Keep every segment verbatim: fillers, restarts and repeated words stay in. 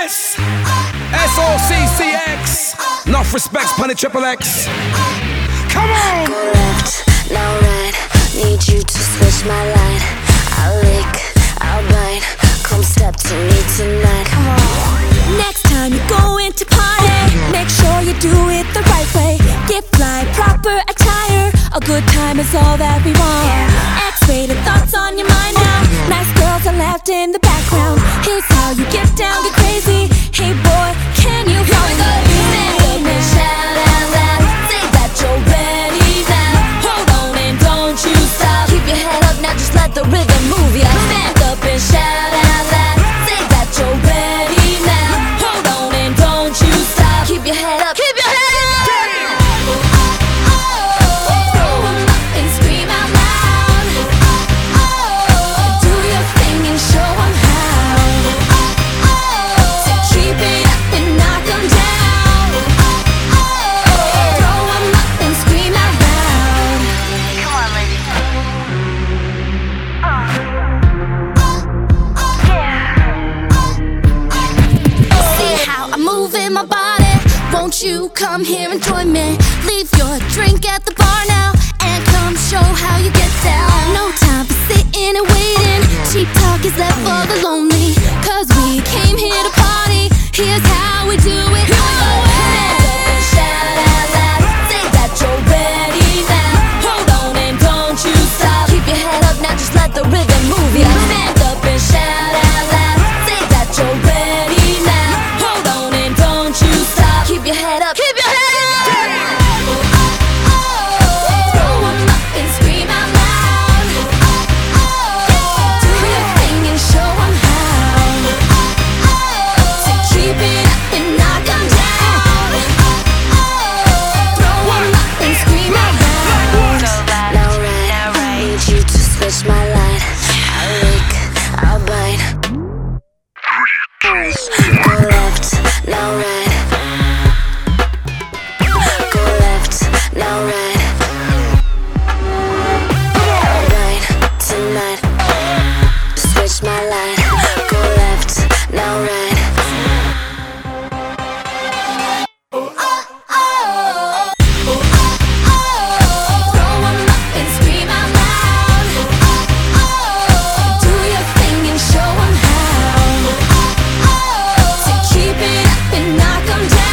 yes. S O C C X. Enough respects, Punny Triple X. Come on. Go left, now right. Need you to switch my line. I'll lick, I'll bite. Come step to me tonight. Come on. Next time you go into party, make sure you do it the right way. Get fly, proper attire. A good time is all that we want. X-rated thoughts on your mind now. Nice girls are left in the background. Here's how you get down, get crazy. Hey boy, can you feel it? Stand up and shout out loud. Say that you're ready now. Hold on and don't you stop. Keep your head up now, just let the rhythm move ya. Stand up and shout out loud. Say that you're ready now. Hold on and don't you stop. Keep your head up. Keep your head up. My body, won't you come here and join me? Leave your drink at the bar now and come show how you get down. No time for sitting and waiting. Cheap talk is left for the lonely. Cause we came here to party. Here's how we do it. Here we go. Stand up and shout out loud. Say that you're ready now. Hold on and don't you stop. Keep your head up now, just let the rhythm move ya. Stand up and shout out loud. Say that you're ready now. Keep your head up. Keep your head up. Throw 'em up and scream out loud. Do your thing and show 'em how. So keep it up and knock 'em down. Throw 'em up and scream out loud. Now right, need you to switch my line. I'll lick, I'll bite. Go left, now right. Now right, right tonight. Switch my line. Go left, now right. Oh oh oh, oh oh oh. Throw 'em up and scream out loud. Oh oh, do your thing and show 'em how. Oh, to keep it up and knock 'em down.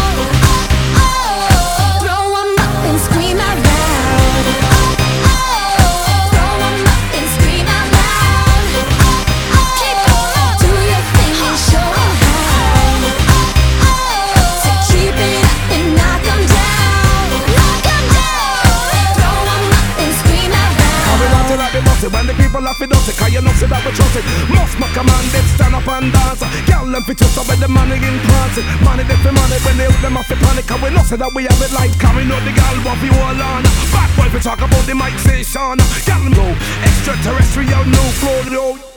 When the people laugh it up, cause you know say that we trust it. Must my command it, stand up and dance. Girl, them fit twist up with the money in France. Money they for money when they them off the panic. Cause we know say that we have it like coming out the girl what we hold on. Bad boy we talk about the mic station. Girl them go extraterrestrial, no flow.